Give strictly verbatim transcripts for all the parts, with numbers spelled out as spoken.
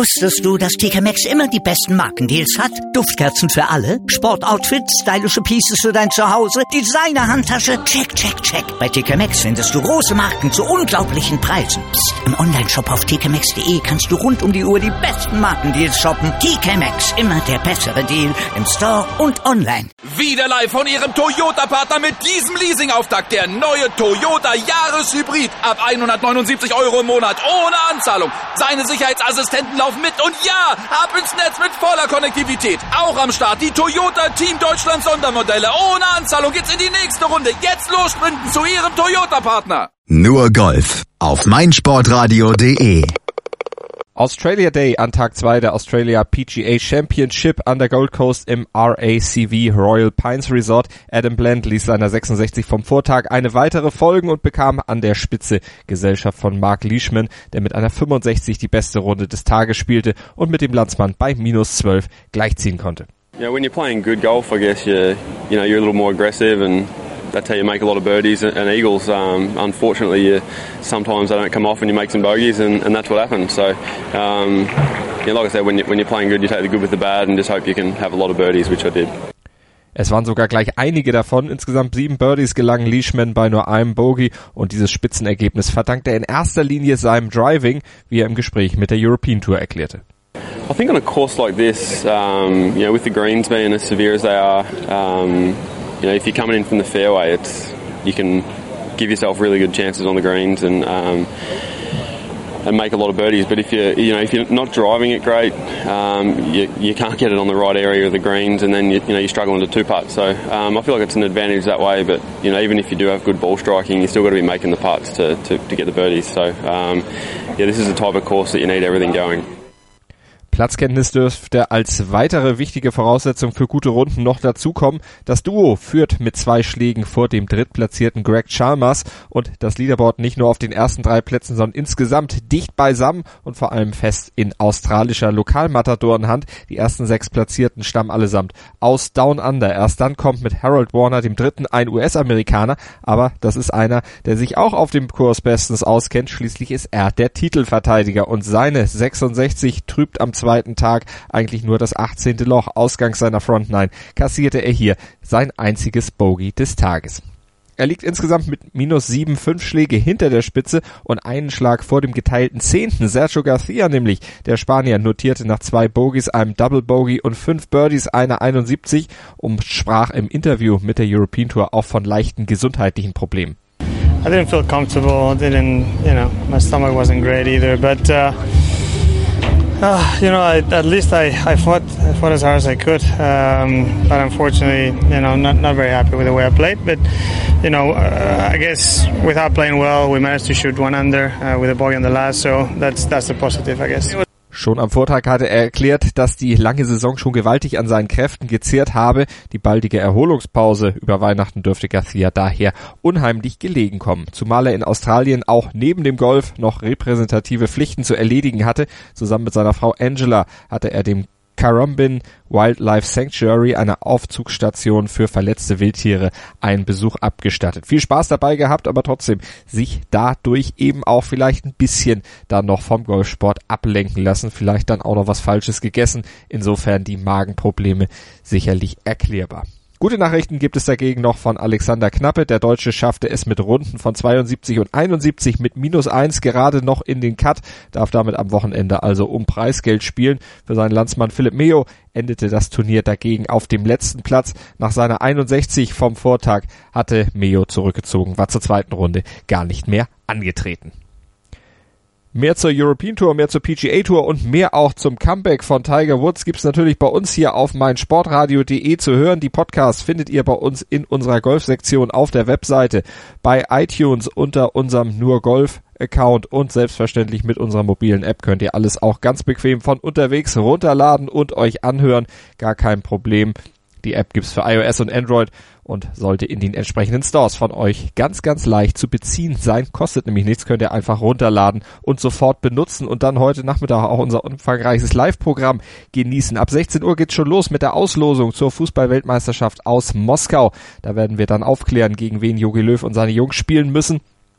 Wusstest du, dass T K Maxx immer die besten Markendeals hat? Duftkerzen für alle, Sportoutfits, stylische Pieces für dein Zuhause, Designer-Handtasche, check, check, check. Bei T K Maxx findest du große Marken zu unglaublichen Preisen. Psst. Im Onlineshop auf t k maxx punkt d e kannst du rund um die Uhr die besten Markendeals shoppen. T K Maxx, immer der bessere Deal im Store und online. Wieder live von Ihrem Toyota-Partner mit diesem Leasing-Auftakt. Der neue Toyota Jahreshybrid. Ab hundertneunundsiebzig Euro im Monat ohne Anzahlung. Seine Sicherheitsassistenten laufen mit und ja, ab ins Netz mit voller Konnektivität. Auch am Start die Toyota Team Deutschland Sondermodelle. Ohne Anzahlung geht's in die nächste Runde. Jetzt los sprinten zu Ihrem Toyota-Partner. Nur Golf auf meinsportradio punkt de. Australia Day an Tag zwei der Australia P G A Championship an der Gold Coast im R A C V Royal Pines Resort. Adam Bland ließ seiner sechsundsechzig vom Vortag eine weitere folgen und bekam an der Spitze Gesellschaft von Mark Leishman, der mit einer fünfundsechzig die beste Runde des Tages spielte und mit dem Landsmann bei minus zwölf gleichziehen konnte. Yeah, when you're playing good golf, I guess you you know you're a little more aggressive and that's how you make a lot of birdies and eagles. Um, unfortunately, you, sometimes they don't come off and you make some bogeys, and, and that's what happens. So, um, yeah, like I said, when, you, when you're playing good, you take the good with the bad and just hope you can have a lot of birdies, which I did. Es waren sogar gleich einige davon. Insgesamt sieben Birdies gelangen Leishman bei nur einem Bogey und dieses Spitzenergebnis verdankt er in erster Linie seinem Driving, wie er im Gespräch mit der European Tour erklärte. I think on a course like this, um, you know, with the greens being as severe as they are, um, you know, if you're coming in from the fairway, it's you can give yourself really good chances on the greens and um, and make a lot of birdies. But if you you know if you're not driving it great, um, you you can't get it on the right area of the greens, and then you, you know you struggle into two putts. So um, I feel like it's an advantage that way. But you know even if you do have good ball striking, you still got to be making the putts to to, to get the birdies. So um, yeah, this is the type of course that you need everything going. Platzkenntnis dürfte als weitere wichtige Voraussetzung für gute Runden noch dazukommen. Das Duo führt mit zwei Schlägen vor dem drittplatzierten Greg Chalmers und das Leaderboard nicht nur auf den ersten drei Plätzen, sondern insgesamt dicht beisammen und vor allem fest in australischer Lokalmatadorenhand. Die ersten sechs Platzierten stammen allesamt aus Down Under. Erst dann kommt mit Harold Warner, dem dritten, ein U S-Amerikaner, aber das ist einer, der sich auch auf dem Kurs bestens auskennt. Schließlich ist er der Titelverteidiger und seine sechsundsechzig trübt am zweiten Tag eigentlich nur das achtzehnte Loch. Ausgangs seiner Front Nine kassierte er hier sein einziges Bogey des Tages. Er liegt insgesamt mit minus sieben, fünf Schläge hinter der Spitze und einen Schlag vor dem geteilten zehnten. Sergio Garcia nämlich, der Spanier, notierte nach zwei Bogies, einem Double Bogey und fünf Birdies eine einundsiebzig und sprach im Interview mit der European Tour auch von leichten gesundheitlichen Problemen. I didn't feel comfortable, didn't, you know, my stomach wasn't great either, but uh Uh, you know, I, at least I, I fought I fought as hard as I could, um, but unfortunately, you know, not not very happy with the way I played. But you know, uh, I guess without playing well, we managed to shoot one under uh, with a bogey on the last, so that's that's a positive, I guess. Schon am Vortag hatte er erklärt, dass die lange Saison schon gewaltig an seinen Kräften gezehrt habe. Die baldige Erholungspause über Weihnachten dürfte Garcia daher unheimlich gelegen kommen. Zumal er in Australien auch neben dem Golf noch repräsentative Pflichten zu erledigen hatte. Zusammen mit seiner Frau Angela hatte er dem Currumbin Wildlife Sanctuary, eine Aufzugsstation für verletzte Wildtiere, einen Besuch abgestattet. Viel Spaß dabei gehabt, aber trotzdem sich dadurch eben auch vielleicht ein bisschen dann noch vom Golfsport ablenken lassen, vielleicht dann auch noch was Falsches gegessen. Insofern die Magenprobleme sicherlich erklärbar. Gute Nachrichten gibt es dagegen noch von Alexander Knappe. Der Deutsche schaffte es mit Runden von zweiundsiebzig und einundsiebzig mit minus eins gerade noch in den Cut, darf damit am Wochenende also um Preisgeld spielen. Für seinen Landsmann Philipp Meo endete das Turnier dagegen auf dem letzten Platz. Nach seiner einundsechzig vom Vortag hatte Meo zurückgezogen, war zur zweiten Runde gar nicht mehr angetreten. Mehr zur European Tour, mehr zur P G A Tour und mehr auch zum Comeback von Tiger Woods gibt's natürlich bei uns hier auf meinsportradio punkt de zu hören. Die Podcasts findet ihr bei uns in unserer Golfsektion auf der Webseite, bei iTunes unter unserem Nur Golf Account und selbstverständlich mit unserer mobilen App könnt ihr alles auch ganz bequem von unterwegs runterladen und euch anhören. Gar kein Problem. Die App gibt's für iOS und Android und sollte in den entsprechenden Stores von euch ganz, ganz leicht zu beziehen sein. Kostet nämlich nichts, könnt ihr einfach runterladen und sofort benutzen und dann heute Nachmittag auch unser umfangreiches Live-Programm genießen. Ab sechzehn Uhr geht's schon los mit der Auslosung zur Fußball-Weltmeisterschaft aus Moskau. Da werden wir dann aufklären, gegen wen Jogi Löw und seine Jungs spielen müssen.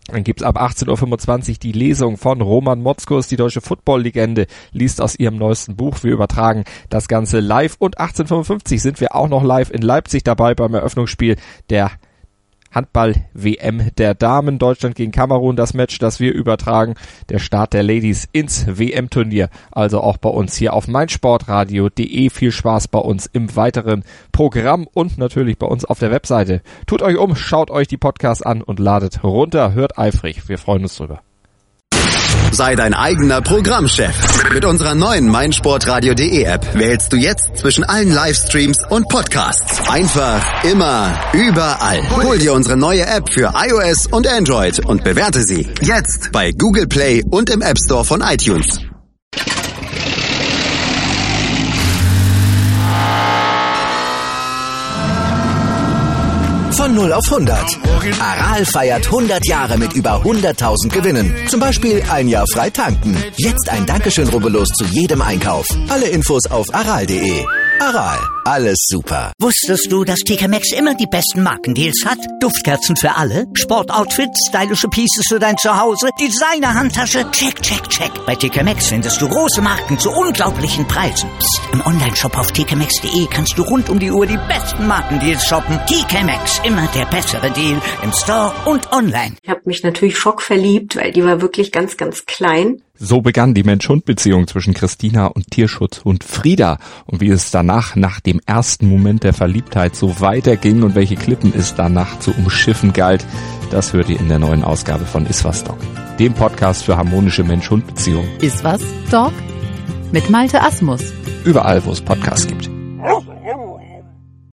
Dann gibt's ab achtzehn Uhr fünfundzwanzig die Lesung von Roman Motzkus, die deutsche Football-Legende, liest aus ihrem neuesten Buch. Wir übertragen das Ganze live und achtzehn Uhr fünfundfünfzig sind wir auch noch live in Leipzig dabei beim Eröffnungsspiel der Handball-W M der Damen. Deutschland gegen Kamerun, das Match, das wir übertragen. Der Start der Ladies ins W M-Turnier. Also auch bei uns hier auf meinsportradio punkt de. Viel Spaß bei uns im weiteren Programm und natürlich bei uns auf der Webseite. Tut euch um, schaut euch die Podcasts an und ladet runter. Hört eifrig. Wir freuen uns drüber. Sei dein eigener Programmchef. Mit unserer neuen meinsportradio punkt de App wählst du jetzt zwischen allen Livestreams und Podcasts. Einfach, immer, überall. Hol dir unsere neue App für iOS und Android und bewerte sie jetzt bei Google Play und im App Store von iTunes. Von null auf hundert. Aral feiert hundert Jahre mit über hunderttausend Gewinnen. Zum Beispiel ein Jahr frei tanken. Jetzt ein Dankeschön, rubbellos zu jedem Einkauf. Alle Infos auf aral punkt de. Aral, alles super. Wusstest du, dass T K Maxx immer die besten Markendeals hat? Duftkerzen für alle, Sportoutfits, stylische Pieces für dein Zuhause, Designer-Handtasche, check, check, check. Bei T K Maxx findest du große Marken zu unglaublichen Preisen. Psst. Im Onlineshop auf t k maxx punkt de kannst du rund um die Uhr die besten Markendeals shoppen. T K Maxx, immer der bessere Deal im Store und online. Ich habe mich natürlich schockverliebt, weil die war wirklich ganz, ganz klein. So begann die Mensch-Hund-Beziehung zwischen Christina und Tierschutzhund Frieda. Und wie es danach, nach dem ersten Moment der Verliebtheit, so weiterging und welche Klippen es danach zu umschiffen galt, das hört ihr in der neuen Ausgabe von Iswas Dog, dem Podcast für harmonische Mensch-Hund-Beziehungen. Iswas Dog mit Malte Asmus. Überall, wo es Podcasts gibt.